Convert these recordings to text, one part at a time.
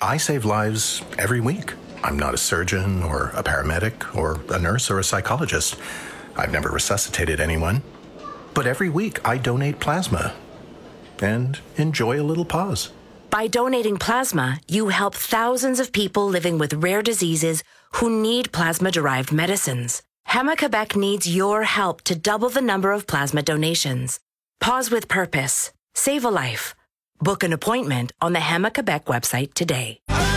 I save lives every week. I'm not a surgeon or a paramedic or a nurse or a psychologist. I've never resuscitated anyone. But every week I donate plasma and enjoy a little pause. By donating plasma, you help thousands of people living with rare diseases who need plasma-derived medicines. Héma-Québec needs your help to double the number of plasma donations. Pause with purpose. Save a life. Book an appointment on the Héma-Québec website today.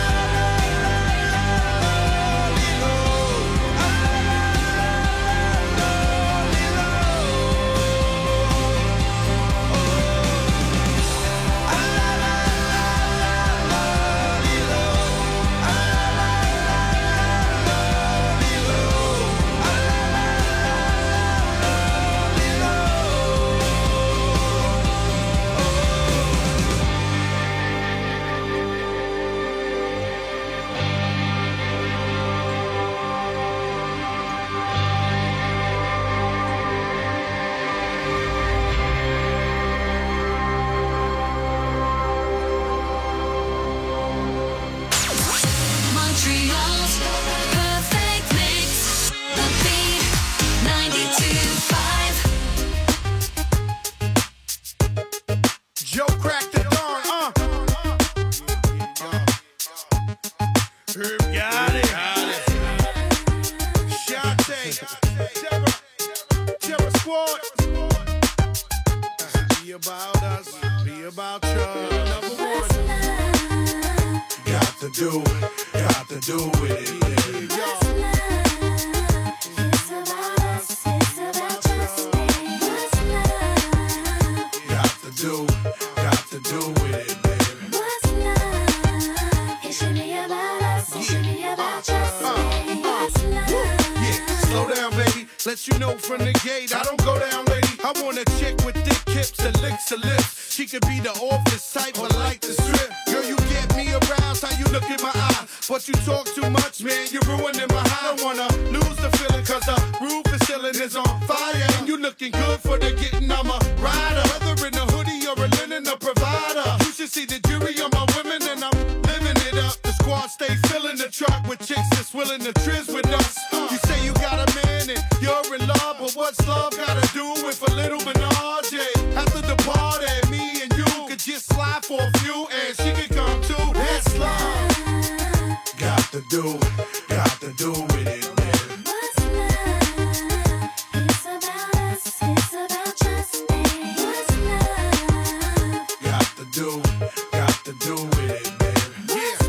Let you know from the gate, I don't go down, lady. I want a chick with thick hips and licks her lips. She could be the office type, but like the strip. Girl, you get me aroused, how you look in my eye. But you talk too much, man, you're ruining my high. I don't wanna lose the feeling, cause the roof is ceiling is on fire. And you looking good for the getting, I'm a rider. Whether in a hoodie or a linen, a provider. You should see the jury on my women, and I'm living it up. The squad stay filling the truck with chicks that's willing to trizz with us. You say you got a man and you're in love, but what's love gotta do with a little menage? After the party, me and you could just slide for a few, and she could come too. That's love. Got to do with it, man. What's love? It's about us, it's about trust me. What's love? Got to do with it, man. What's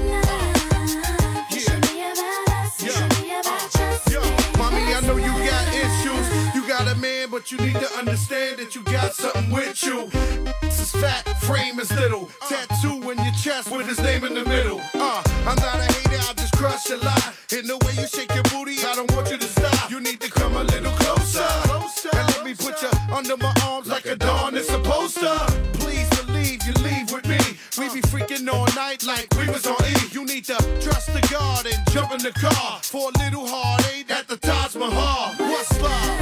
love? It should be about us, it should be about trust me. Mommy, I know you got issues. You got a man, but you need to understand that you got something with you. This is fat, frame is little. Tattoo in your chest with his name in the middle. I'm not a hater, I just crush a lot. In the way you shake your booty, I don't want you to stop. You need to come a little closer. And let me put you under my arms like a dawn is supposed to. Please believe you leave with me. We be freaking all night like we was on E. You need to trust the God and jump in the car for a little heartache at the Taj Mahal. What's love?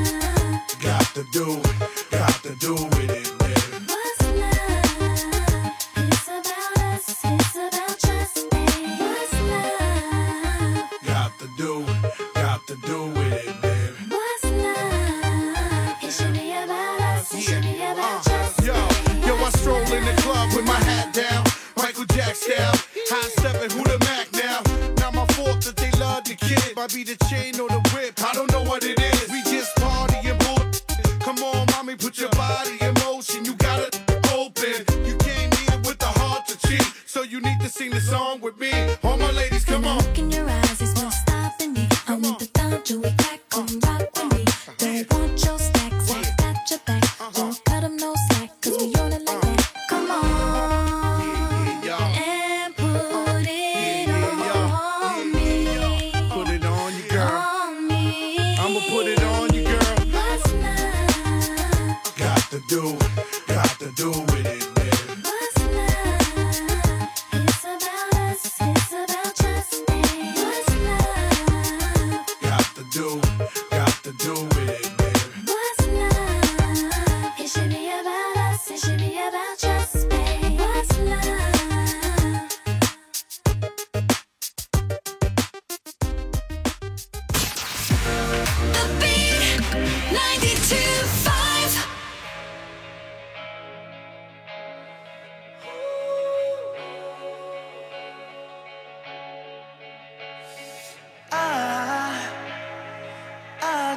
Got to do with it, man. What's love? It's about us, it's about trust me. What's love? Got to do with it, man. What's love? It should be about us, it should be about trust me. Yo, I stroll in the club with my hat down, Michael Jack style, high stepping, who the Mac now? Not my fault that they love the kid. Might be the chain or the whip, I don't know what it is. We just party and bull. Come on, mommy, put your body in motion. You got it open. You came here with the heart to cheat, so you need to sing the song with me. All my ladies, come on. Look in your eyes, there's no stopping me. I want the thumb to it back, come rock with me. Don't want your stacks, I got your back. Don't cut them no slack, cause we on it like that. Come on, and put it on me. Put it on you, girl. On me. I'ma put it on you, girl. What's love? Got to do with it, man. What's love? It's about us, it's about trust me. What's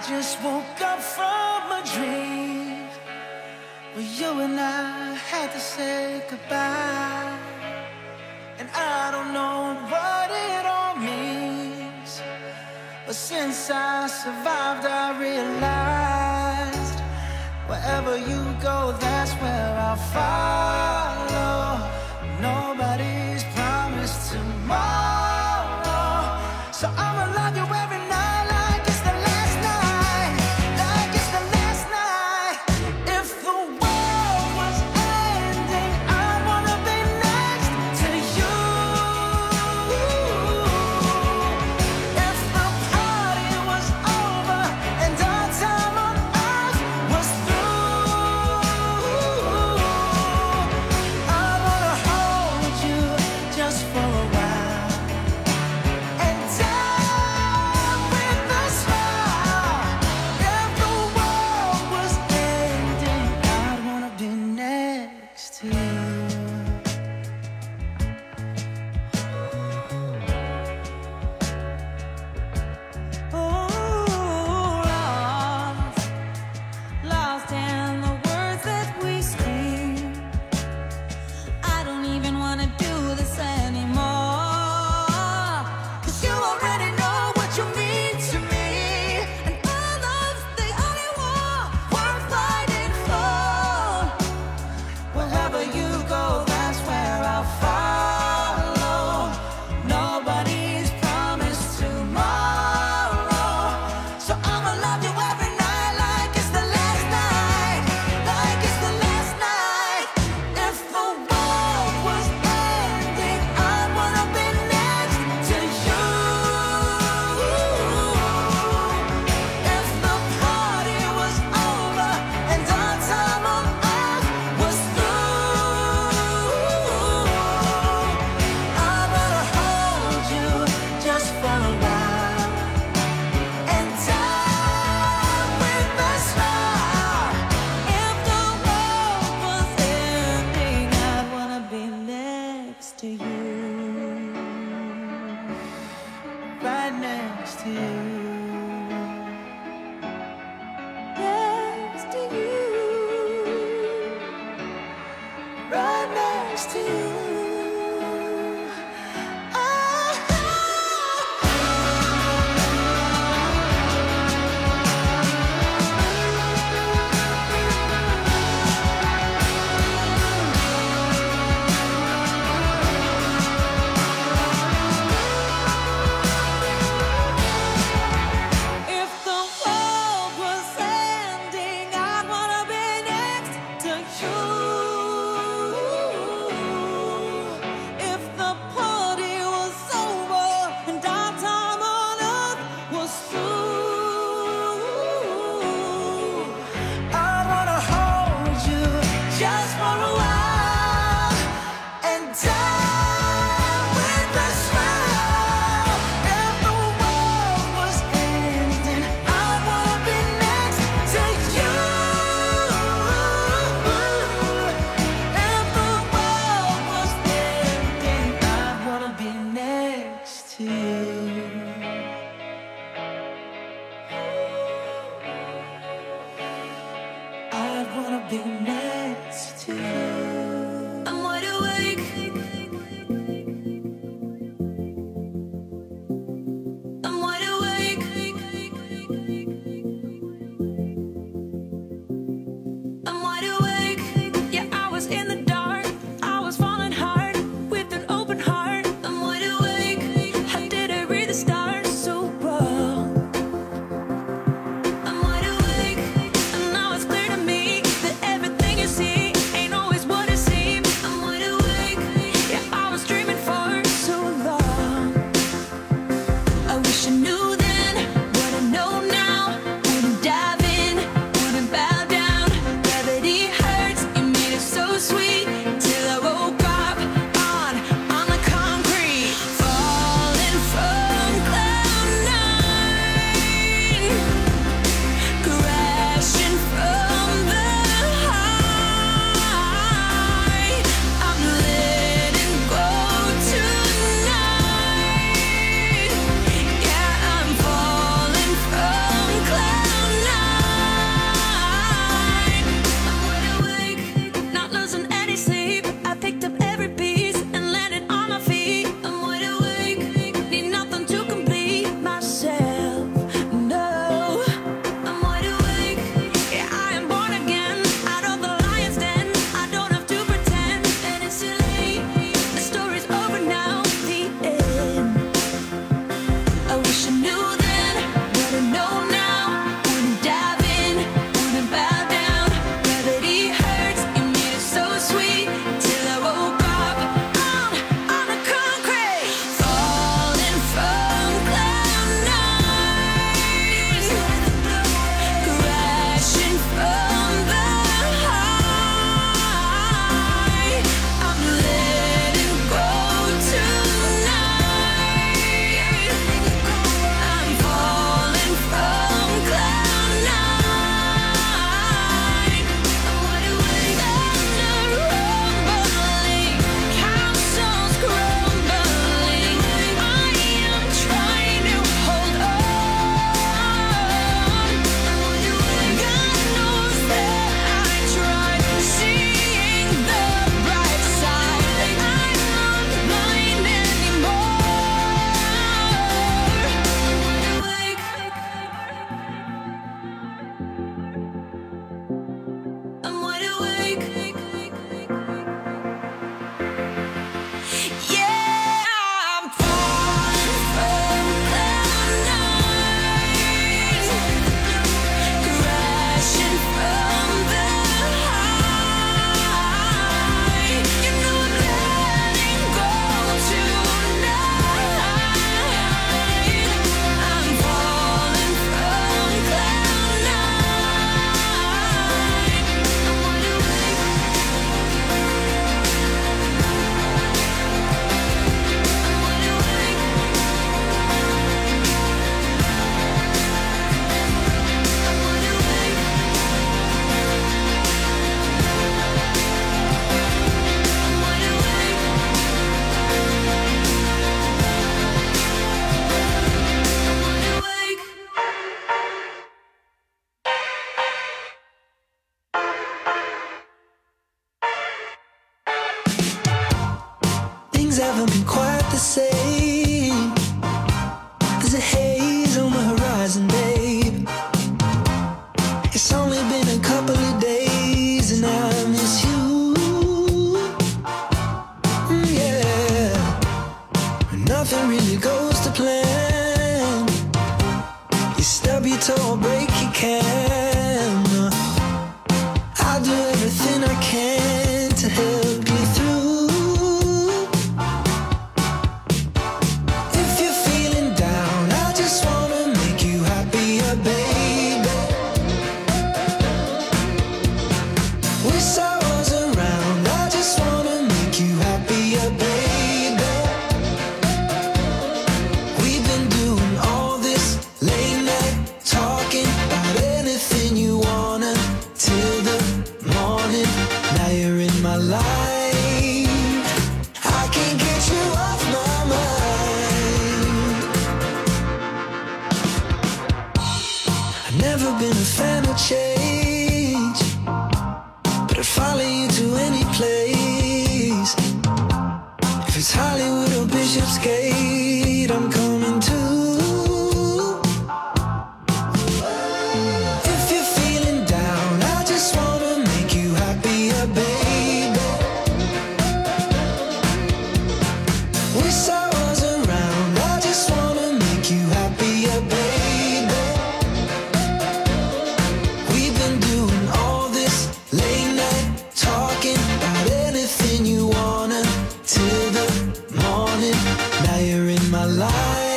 just woke up from a dream where you and I had to say goodbye. And I don't know what it all means, but since I survived I realized wherever you go, that's where I'll follow. Nobody's promised tomorrow, so I'ma love you every night like it's the last night, like it's the last night. If the world was ending, I wanna be next to you. If the party was over and our time on earth was through, I wanna hold you just for a while and die with a smile. If the world was ending, I'd wanna be next to you. Lost in the words that we scream. I don't even wanna do this anymore, 'cause you already know what you mean to me, and our love's the only war worth fighting for. Wherever you go, that's where I'll follow. Nobody's promised tomorrow, so I'ma love you every night like it's the last night, like it's the last night. If the world was ending, I wanna be next to you. If the party was over and our time on earth was through, I wanna hold you just for a while and die with a smile. If the world was ending, I'd wanna be next to you. Right next to you. Next to you. Right next to you. If the world was ending, I'd wanna be next to you. If the party was over and our time on earth was through, I wanna hold you just for a while and die with a smile. If the world was ending, I wanna be next to you. If the world was ending, I wanna be next to you. I wanna be next to you. I'm wide awake. I'm wide awake. I'm wide awake. Yeah, I was in the dark. I was falling hard with an open heart. I'm wide awake. I did it nothing really goes to plan. You stub your toe or break your can. I'll do everything I can to help you through. If you're feeling down, I just wanna make you happier, baby. Wish I was around, I just wanna make you happier, baby. We've been doing all this late night talking about anything you wanna till the morning. Now you're in my life, I can't get you off my mind. I've never been a fan of change, but I'd follow you to any place. If it's Hollywood or Bishopsgate, I'm coming too. If you're feeling down, I just wanna make you happier, baby. Wish I was around, I just wanna make you happier, baby. We've been doing all this late night talking about anything you wanna till the morning. Now you're in my life.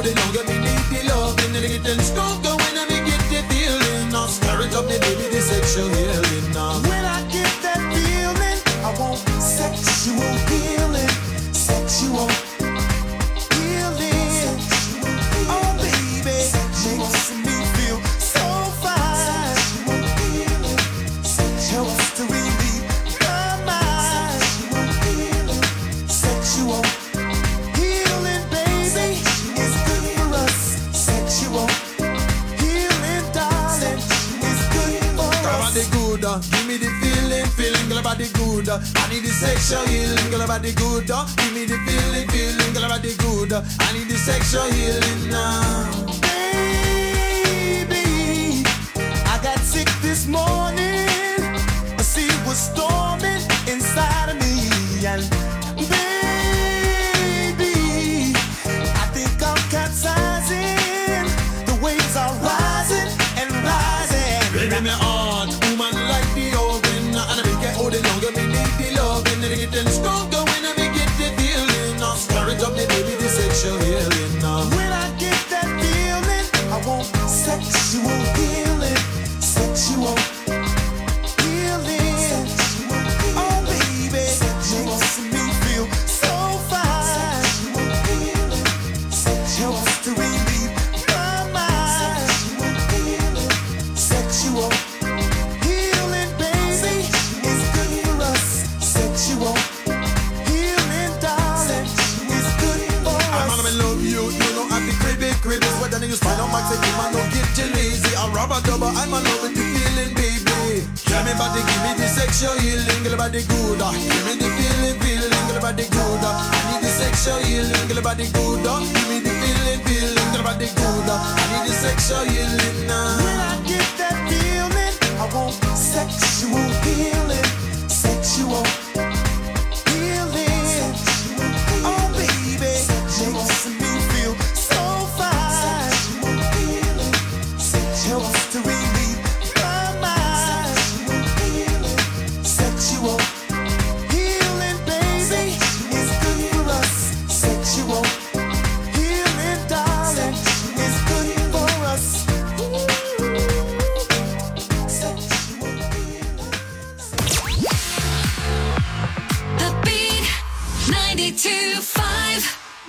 the longer me need the love. And then I get them stronger when I get the feeling. Now stir it up, the baby, the sexual healing. Now When I get that feeling, I want sexual healing. Sexual healing. Oh, baby, makes me feel so fine. Helps to relieve my mind. Sexual healing, baby, is good for us. Sexual healing, darling, is good for girl us. body good, give me the feeling, girl body good. I need the sexual healing, girl body good. Give me the feeling, girl body good. I need the sexual healing now. Baby, I got sick this morning. A sea was storming inside of me, and baby, I think I'm capsizing. The waves are rising and rising. Baby, me heart, woman like the oven. And I make it hold it longer, me need the love. And then I get them stronger when I get the feeling. Now stir it up, the baby, the sexual healing now. When I get that feeling, I want sexual healing. Sexual healing. Oh, baby, makes me feel so fine. Helps to relieve my mind. Sexual healing, baby, is good for us. Sexual healing, darling, is good for I'm us. gonna love you, you know I'm the cribby. It's what then you spine on my take, man, don't get too lazy. I'm rubber double, I'm a loving the feeling, baby. Tell me body, give me the sexual healing, girl body good. Give me the feeling, girl body good. I need the sexual healing, girl body good. Give me the feeling, girl body good. I need the sexual healing now. When I get that feeling, I want sexual healing. Sexual healing. Oh, baby, makes me feel so fine. Helps to relieve my mind. Sexual healing, baby, is good for us. Sexual healing, darling, is good for us. Sexual healing. The Beat 92.5.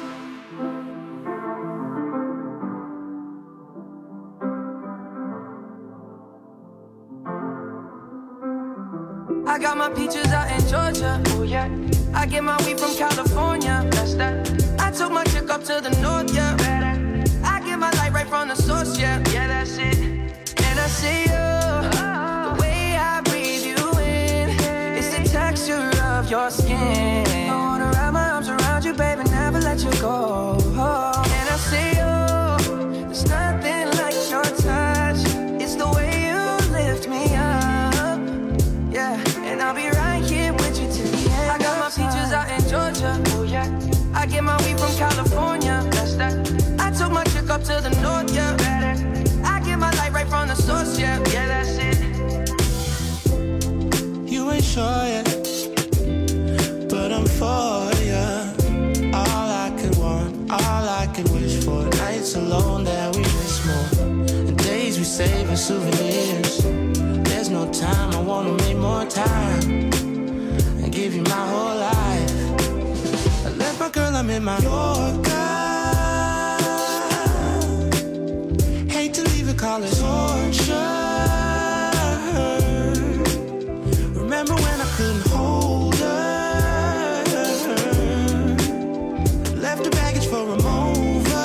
I got my peaches out in Georgia. Oh yeah. I get my weed from California. That's that. I took my chick up to the north, yeah. I get my light right from the source, yeah. Yeah, that's it. And I see you. The way I breathe you in. It's the texture of your skin. I wanna wrap my arms around you, baby, never let you go. And I see you. There's nothing like your touch. It's the way you lift me up. Yeah, and I'll be right here with you till the end. I got my peaches out in Georgia. Oh yeah. I get my weed from California. That's that. I took my chick up to the north, yeah. I get my light right from the source, yeah. Yeah, that's it. You ain't sure yet, but I'm for ya. All I could want, all I could wish for. Nights alone that we miss more, and days we save as souvenirs. There's no time, I wanna make more time and give you my whole life. I left my girl, I'm in my Yorker. Hate to leave it, call it torture. Remember when I couldn't hold her? Left the baggage for a mover.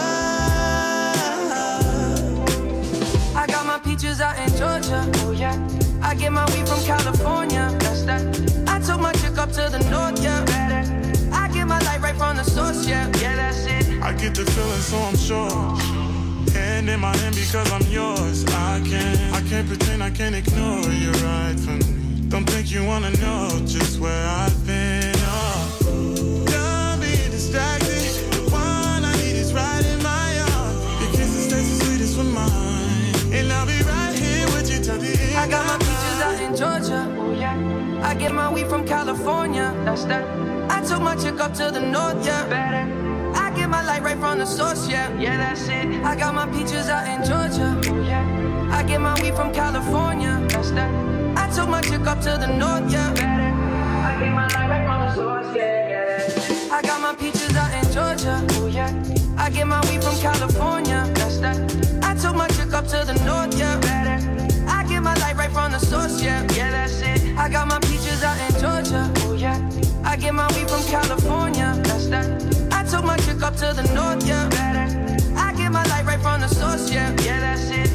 I got my peaches out in Georgia. Oh yeah. I get my weed from California. That's that. I took my chick up to the north, yeah. I get my light right from the source, yeah. Yeah, that's it. I get the feeling, so I'm sure. Hand in my hand because I'm yours. I can't pretend, I can't ignore you right from me. Don't think you wanna know just where I've been. Don't be distracted. The one I need is right in my arms. Your kisses taste the sweetest with mine, and I'll be right here with you till the end. I got my peaches out in Georgia. Oh yeah. I get my weed from California. That's that. I took my chick up to the north, yeah. I get my light light right from the source, yeah. Yeah, that's it. I got my peaches out in Georgia. Oh, yeah. I get my weed from California. That's that. I took my chick up to the north, yeah. Better. I get my light right from the source, yeah, yeah. I got my peaches out in Georgia. Oh, yeah. I get my weed from California. That's that. I took my chick up to the north, yeah. Better. I get my light right from the source, yeah. Yeah, that's it. I got my peaches out in Georgia. Oh, yeah. I get my weed from California. That's that. I took my chick up to the north, yeah. Better. I get my light right from the source, yeah. Yeah, that's it.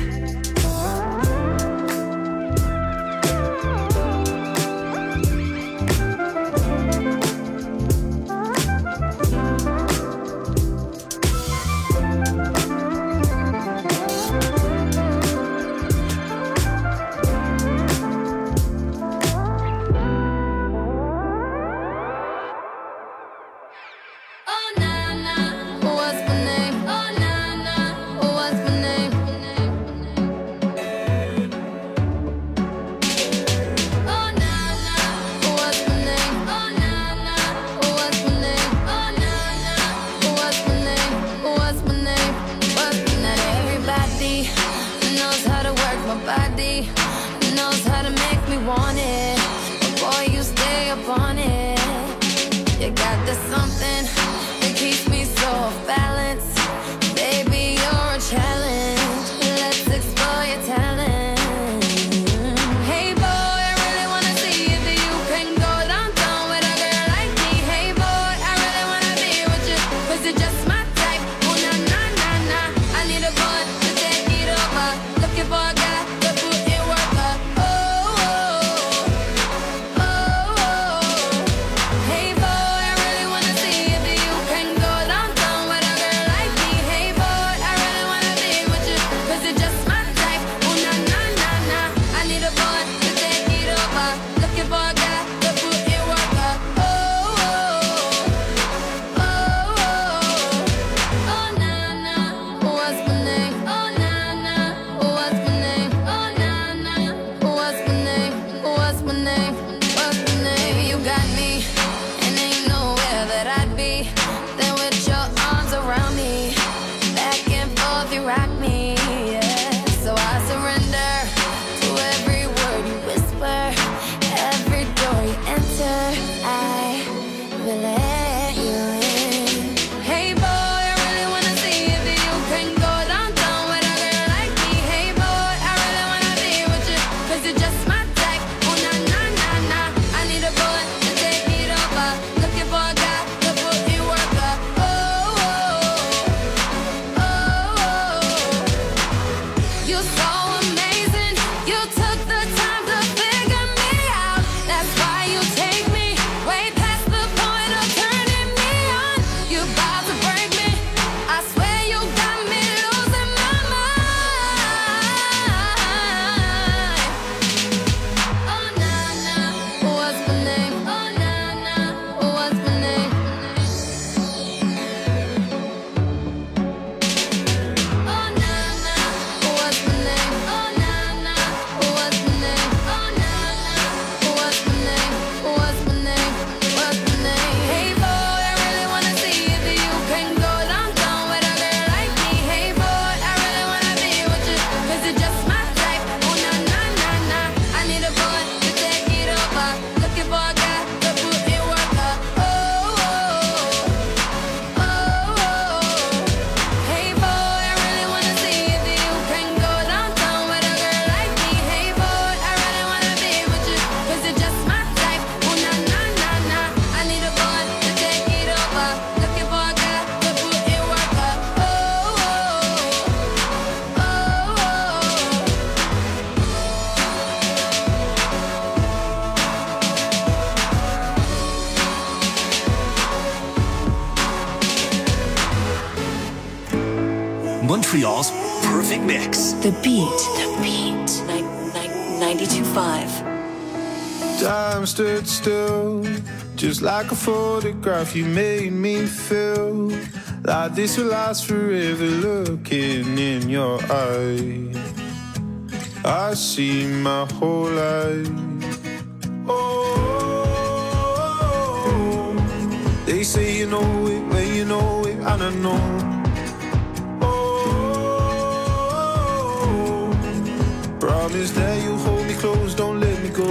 Montreal's perfect mix. The Beat. 92.5. Time stood still, just like a photograph. You made me feel like this will last forever. Looking in your eyes, I see my whole life. Oh, they say you know it when you know it, and I know. Oh, promise that you hold me close, don't let me go.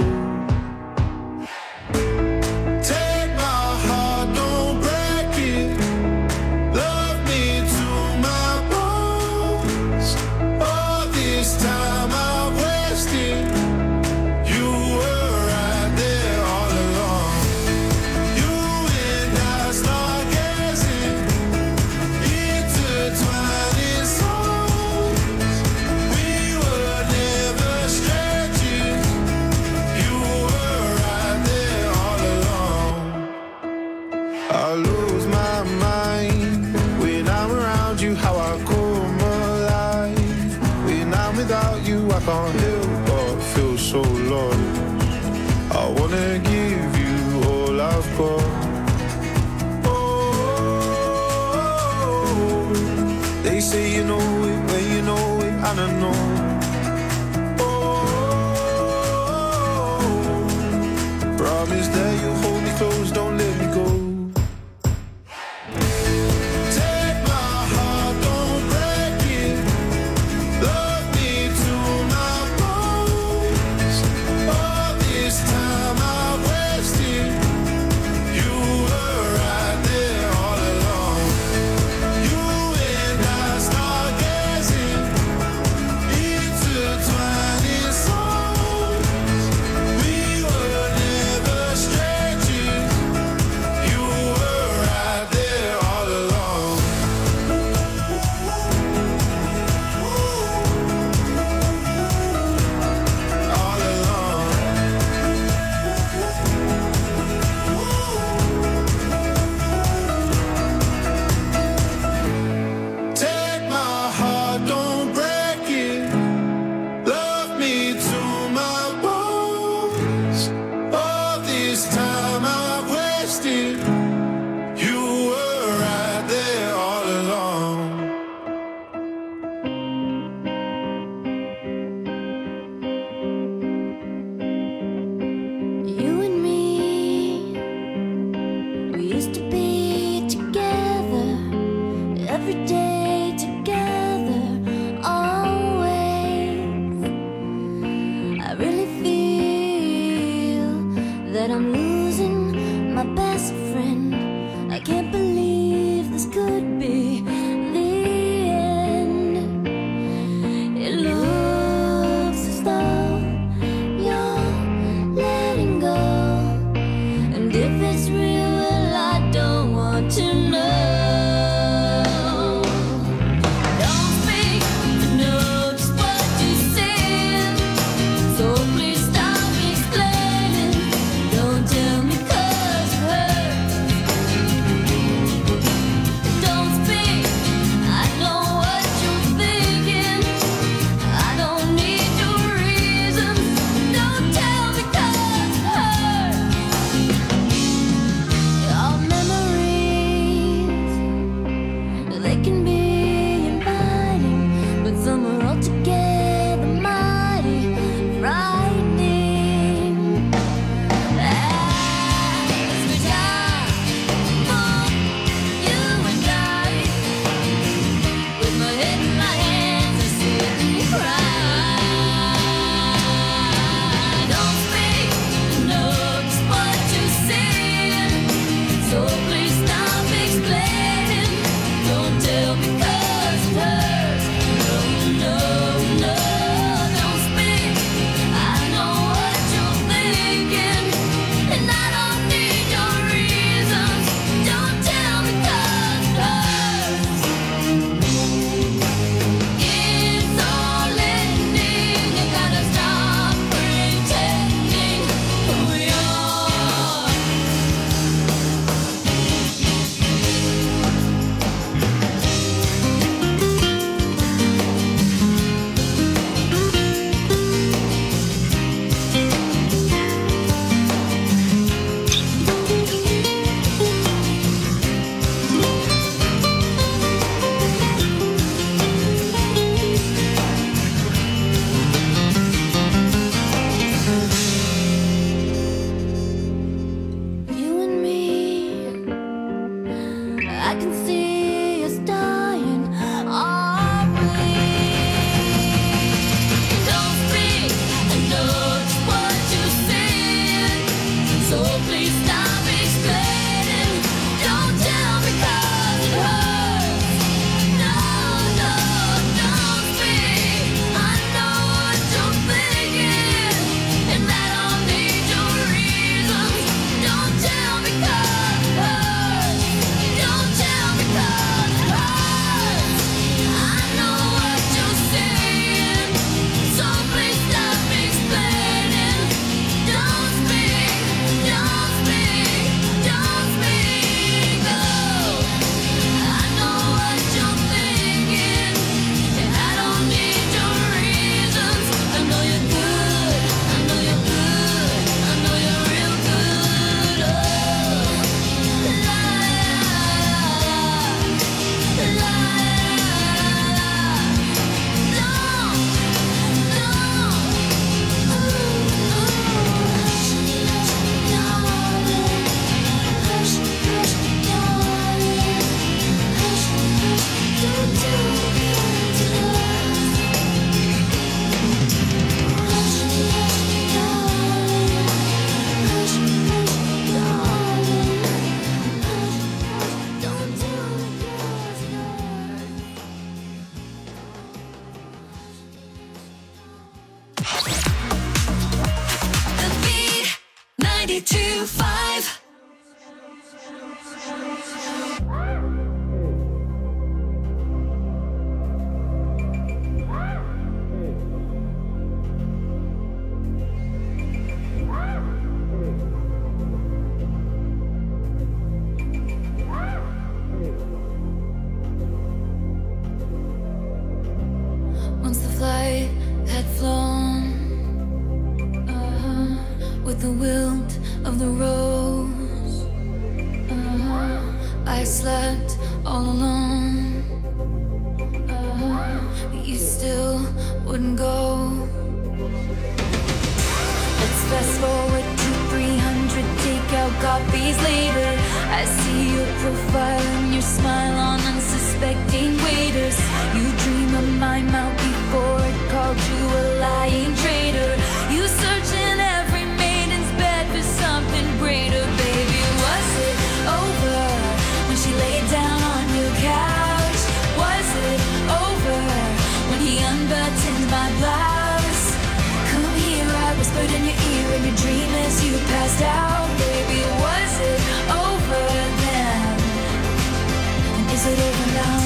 Take my heart, don't break it. Love me to my bones. All this time I've wasted. You were right there all along. You and I start gazing, intertwining souls. We were never strangers. You were right there all along. I lose my mind when I'm around you. How I come alive when I'm without you. I can't help but feel so lost. I wanna give you all I've got. Oh, they say you know it when you know it, and I know. Oh, promise that you hold me close, don't let me go. Take my heart, don't break it. Love me to my bones. All this time I've wasted. You were right there all along. You and I start gazing, 92.5. Once the flight had flown, with the wilt of the rose, I slept all alone, but you still wouldn't go. Let's fast forward to 300 takeout copies later. I see your profile and your smile on unsuspecting waiters. You dream of my mouth before it called you a lying traitor. You search in every maiden's bed for something greater. Baby, was it over when she laid down on your couch? Was it over when he unbuttoned my blouse? Come here, I whispered in your ear in your dream as you passed out. Baby, was it over then? And is it over now?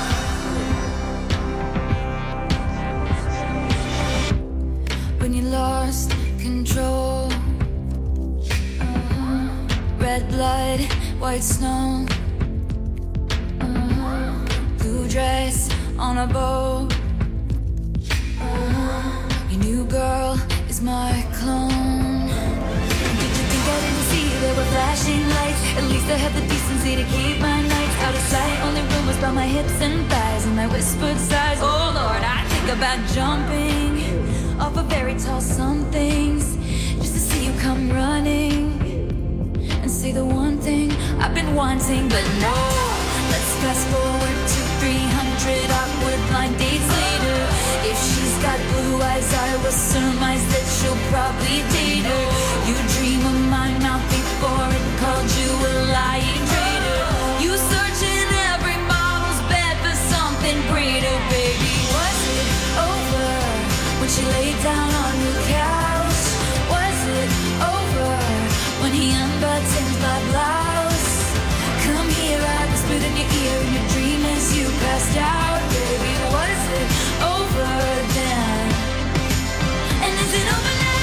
When you lost control, red blood, white snow, blue dress on a boat. Your new girl is my clone. Did you think I didn't see there were flashing lights? At least I had the decency to keep my nights out of sight. Only rumors about my hips and thighs and my whispered sighs. Oh Lord, I think about jumping off of very tall somethings just to see you come running and say the one thing I've been wanting. But no, let's fast forward to 300 awkward blind dates later. If she's got blue eyes, I will surmise that she'll probably date her. You dream of my mouth before it called you a lying traitor. You search in every model's bed for something greater. Baby, was it over when she laid down on your couch? Was it over when he unbuttoned my blouse? Come here, I whispered in your ear in your dream as you passed out. Baby, was it over then? And is it over now?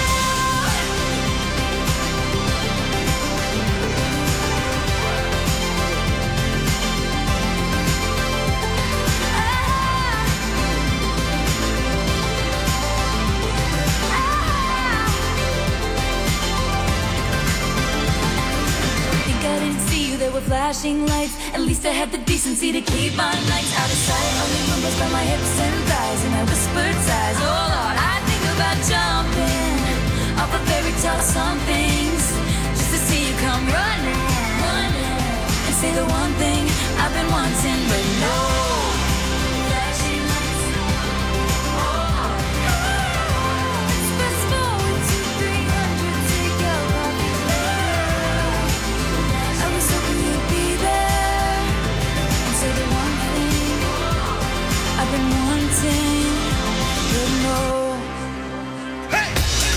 There were flashing lights. At least I had the decency to keep my nights out of sight. Only rumors by my hips and thighs and my whispered sighs. Oh Lord, I think about jumping off of fairy tale somethings just to see you come running and say the one thing I've been wanting. But no flashing lights. Let's fast forward to 300 takeout copies later. I was hoping you'd be there and say the one thing I've been wanting. But no. Hey!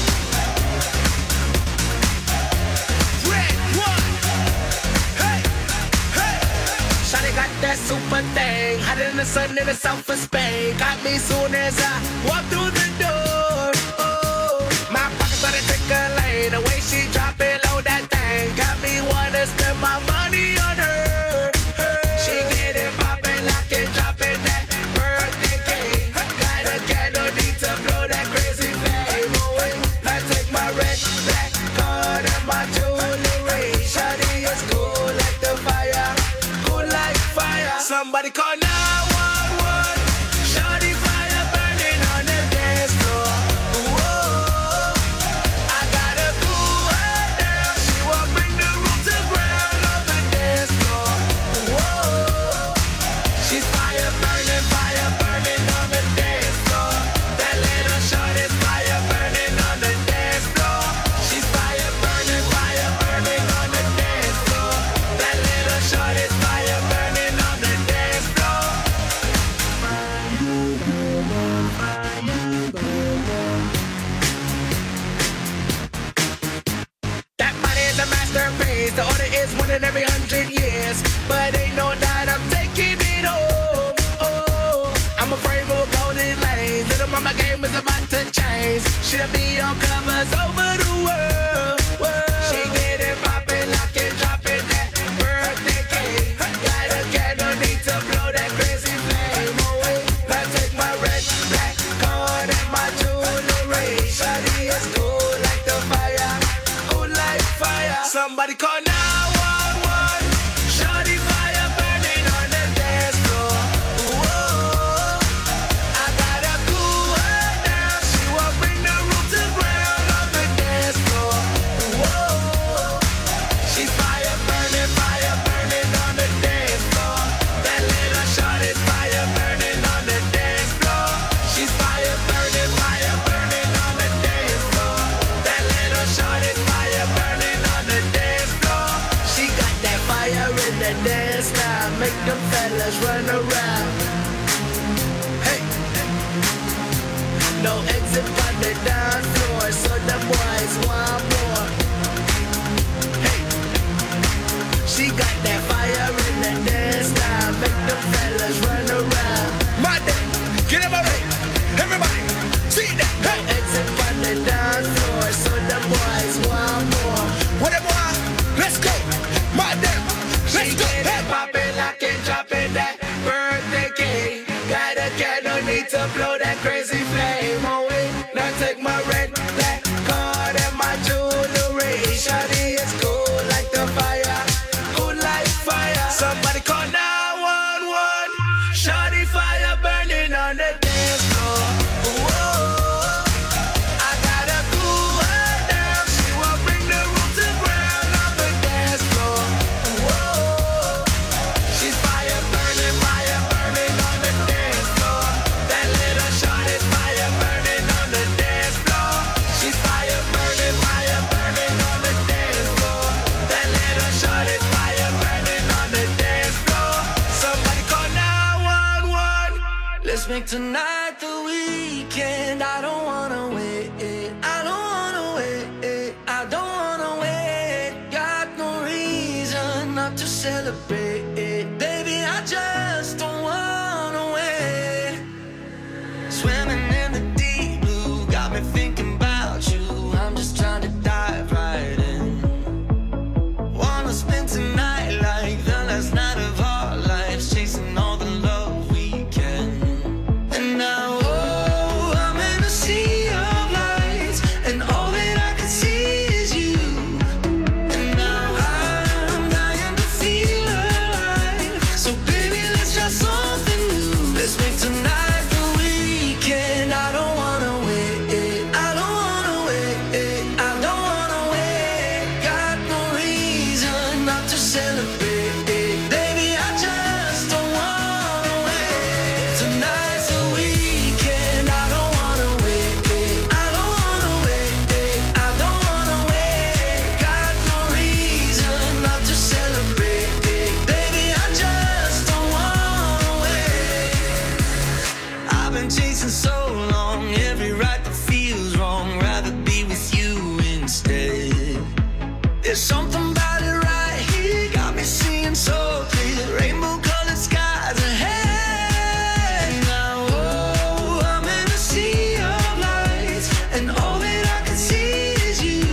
Red one! Hey! Hey! Shawty got that super thing, hotter than the sun in the south of Spain. Got me soon as I walk through the door. Oh, my pocket started tickling, the way she drop it low, that thing got me wanna spend my money on her. She get it poppin', lock it, dropping that birthday cake. Got a candle, need to blow that crazy flame away. I take my red, black card and my jewelry. Shawty is cool like the fire, cool like fire. Somebody call 911. Shawty fire burning on the dance floor. Some of my game is about to change. She'll be on covers over the world. She get it poppin', lock it, drop it, that birthday cake. Got a candle, need to blow that crazy flame away. I take my red, black card and my jewelry. Shawty is cool like the fire, cool like fire. Somebody call 911. Shawty fire burning on the dance floor. Whoa, I gotta cool her down. She won't bring the roof to ground on the dance floor. Whoa, she's fire burning on the dance floor. That little shawty's fire burning on the dance floor. She's fire burning on the dance floor. That little shawty's fire burning on the dance floor. She got that fire in the dance now, make them fellas run around. Hey, no exit on the dance floor, so the boys want more. Hey, she got that fire in the dance now, make them fellas run around. My day, get him already, everybody, see that. Hey, no exit on the dance floor, so the boys want more. What it want? Let's go, my damn, let's go. Hey, poppin', lock it, droppin' that birthday cake. Got a candle, need to blow that crazy flame away. Now take my red, black card and my jewelry. Shawty is cool like the fire, cool like fire. Somebody call 911. Shawty fire burning on the dance floor. Whoa, I gotta cool her down. She won't bring the roof to ground on the dance floor. Whoa, she's fire burning on the dance floor. That little shawty's fire burning on the dance floor. She's fire burning on the dance floor. That little shawty's fire burning on the dance floor. Somebody call 911. Let's make tonight the weekend. I don't wanna wait. I don't wanna wait. I don't wanna wait. Got no reason not to celebrate. Baby, I just don't wanna wait. Swimming in the deep blue got me thinking about you. I'm just trying to dive right in. Wanna spend tonight like the last night of our lives, chasing all the love we can. And now, oh, I'm in a sea of lights, and all that I can see is you. And now I'm dying to feel alive. So baby, let's try something new. Let's make tonight the weekend. I don't wanna wait. I don't wanna wait. I don't wanna wait. Got no reason not to celebrate. Baby, I just don't wanna wait. Tonight's the weekend. I don't wanna wait. I don't wanna wait. I don't wanna wait. Got no reason not to celebrate. Baby, I just don't wanna wait. I've been chasing so long, every right that feels wrong. Rather be with you instead. There's something about it right here, got me seeing so clear. Rainbow colored skies ahead. Now, oh, I'm in a sea of lights, and all that I can see is you.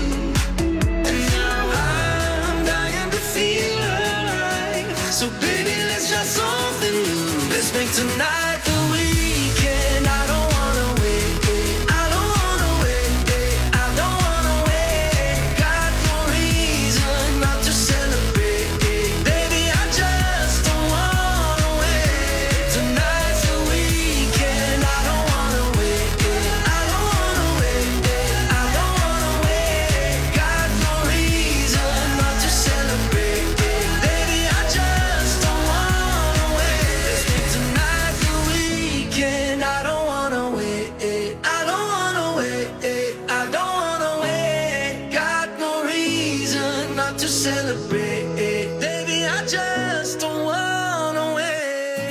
And now I'm dying to feel alive. So baby, let's try something new. Let's make tonight the weekend. I don't wanna wait. I don't wanna wait. I don't wanna wait. Got no reason not to celebrate. Baby, I just don't wanna wait. Tonight's the weekend. I don't wanna wait. I don't wanna wait. I don't wanna wait. Got no reason not to celebrate. Baby, I just don't wanna wait. Tonight the weekend. I don't wanna wait. I don't wanna wait. I don't wanna wait. Got no reason not to celebrate. Baby, I just don't wanna wait.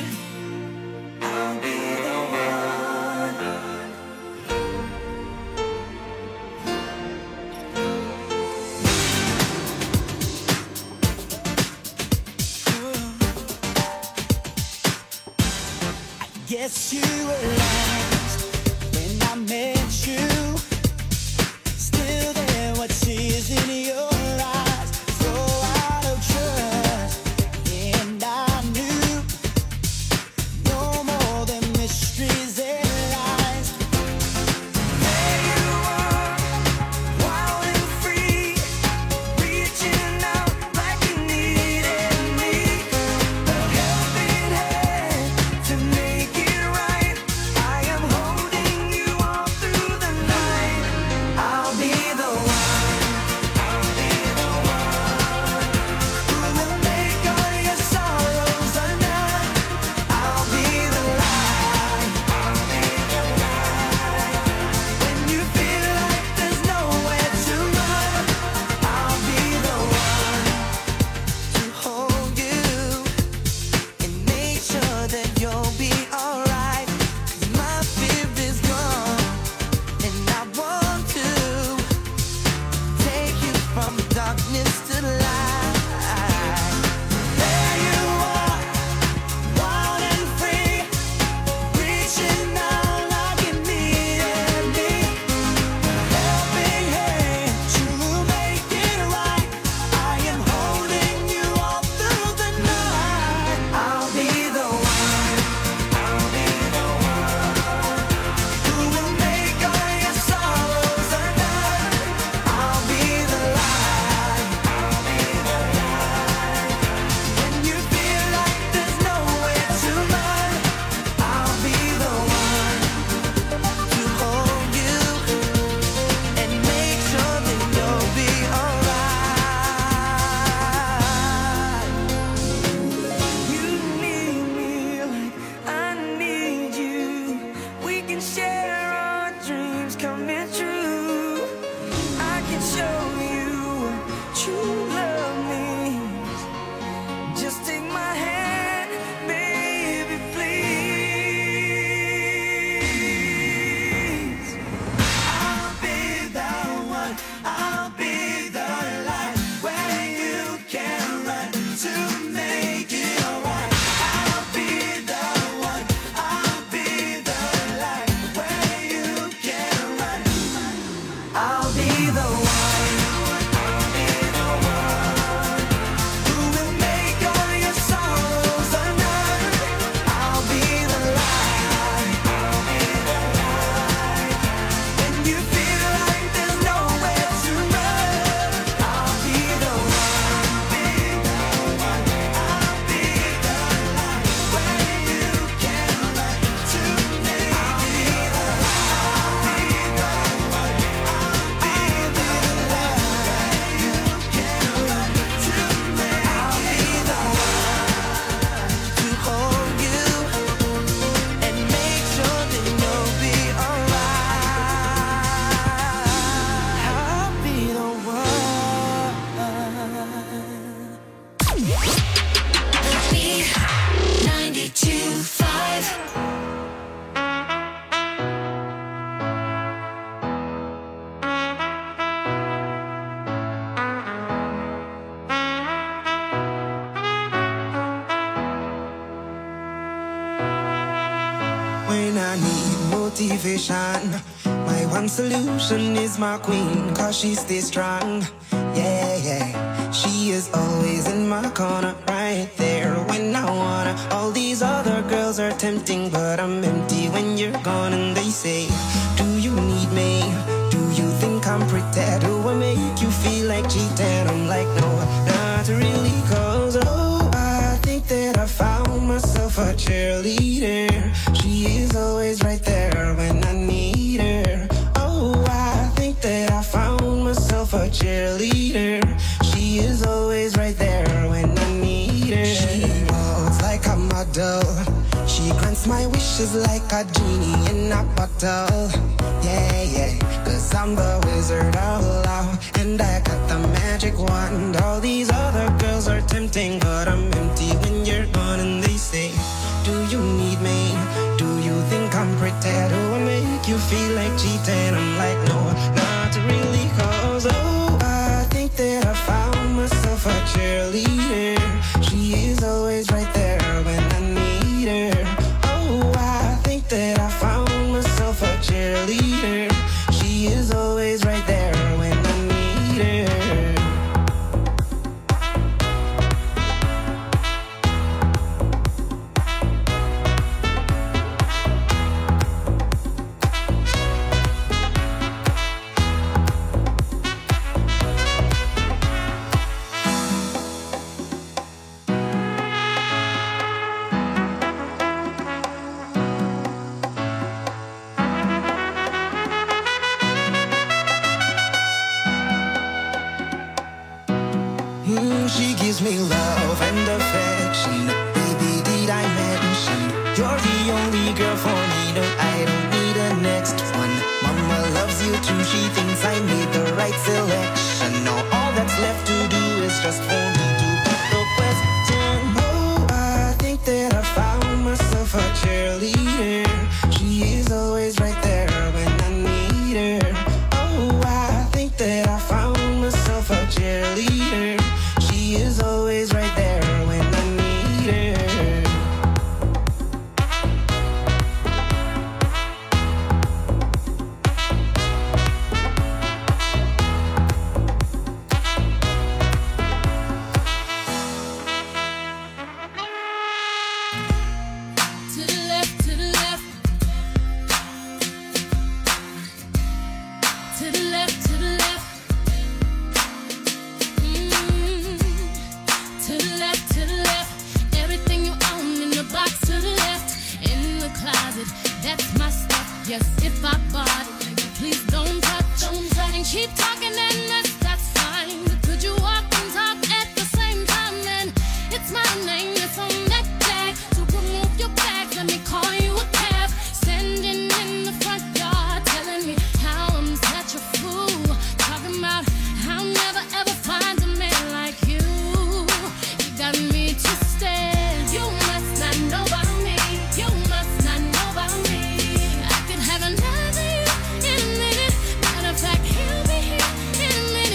I'll be the one. Guess you were lost when need motivation. My one solution is my queen, cause she stays strong. Yeah, yeah. She is always in my corner, right there when I wanna. All these other girls are tempting, but I'm empty when you're gone. And they say, do you need me? Do you think I'm pretty? Do I make you feel like cheating? I'm like, no, not really, cause oh, I think that I found myself a cheerleader. She is always right there when I need her. Oh, I think that I found myself a cheerleader. She is always right there when I need her. She walks like a model. She grants my wishes like a genie in a bottle. Yeah, yeah, cause I'm the wizard of love, and I got the magic wand. All these other girls are tempting, but I'm empty when you're gone. And they say, do you need me? Do you think I'm pretty? Do I make you feel like cheating? I'm like, no, not really, cause oh, I think that I found myself a cheerleader. She is always right there when I need her. Oh, I think that I found myself a cheerleader. She is always right there when I need her. She gives me love and affection. Baby, did I mention you're the only girl for me? No, I don't need a next one. Mama loves you too. She thinks I made the right selection. Now all that's left to do is just for me to put the question. Oh, I think that I found myself a cheerleader. She is always right there when I need her. Oh, I think that I found myself a cheerleader. She is always right there when I need her. To the left, to the left. To the left, to the left. To the left, to the left. Everything you own in the box to the left. In the closet, that's my stuff. Yes, if I bought it, please don't touch. And keep talking and that's fine. But could you walk and talk at the same time? Then it's my name that's on that tag. So remove your bags, let me call you a cab. Standing in the front yard, telling me how I'm such a fool. Talking about I'll never ever find a man like you. You got me twisted. You must not know about me. You must not know about me. I could have another you in a minute. Matter of fact, he'll be here in a minute.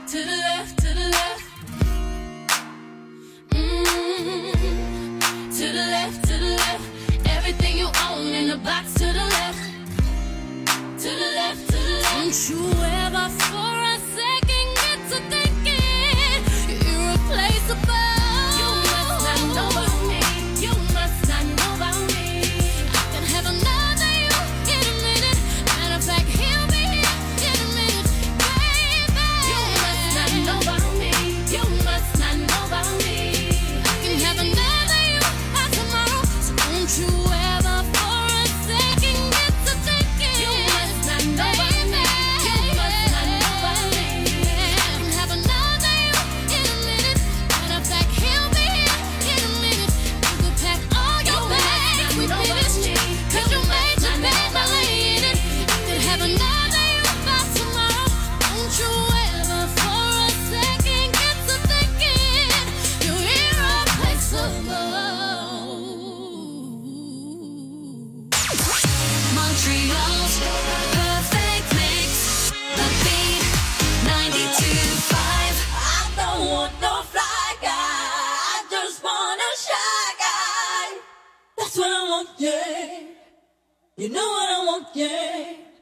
to the left, to the left. To the left, to the left. Everything you own in the box to the left. To the left, to the left. Don't you ever for a second get to thinking you're irreplaceable. You must not know about me. You must not know about me. I can have another you in a minute. Matter of fact, he'll be here in a minute, baby. You must not know about me. You must not know about me. I can have another you by tomorrow. So don't you ever for a second get to thinking you must not know about me. You must not know about me. I can have another you in a minute. Matter of fact, he'll be here in a minute. You could pack all your bags with me this cheap. 'Cause you made your bed by laying it. I could have another you by tomorrow. Don't you ever for a second get to thinking you're irreplaceable. Montreal's perfect mix, the beat 92.5. I don't want no fly guy, I just want a shy guy. That's what I want, yeah. You know what I want, yeah.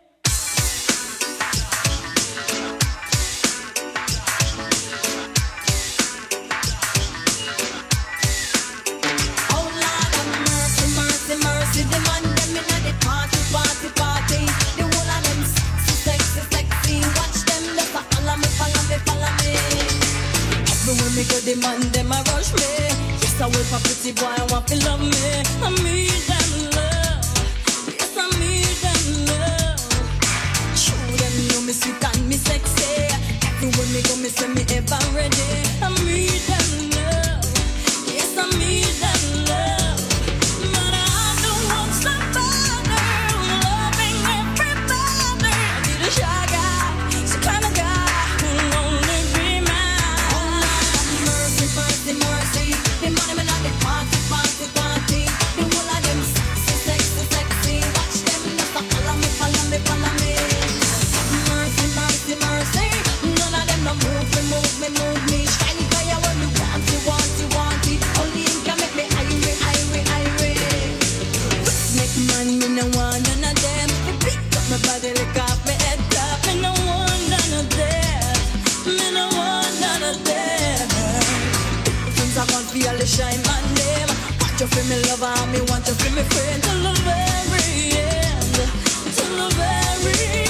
Oh Lord have mercy, mercy, mercy. The man them inna the party, party, party. The whole of them sexy, sexy. Watch them, they follow me, follow me, follow me. Everywhere me go, the man them a rush me. Yes, I wait for pretty boy, I want to love me. I need them love. Yes, I need them love. Show them know me sweet and me sexy. Everywhere me go, me say me ever ready. I need them love. Yes, I need them love. But I don't want somebody loving everybody. I need a shy guy, some kind of guy who'll only be mine. Oh Lord, mercy, mercy, mercy. The money man at the party, party, party. The whole of them sexy, sexy, sexy. Watch them, they follow me, follow me, follow me. Mercy, mercy, mercy. None of them no move me, move me, move me. Shiny fire when you want it, want it, want it. Only him can make me irate, irate, irate. Make man, me no want none of them. Pick up my body, lick off my head top. Me no want none of them. Me no want none of them. Things I want for all the shine my name. Want you for me lover, and me want you for me friend. Till the very end, till the very end.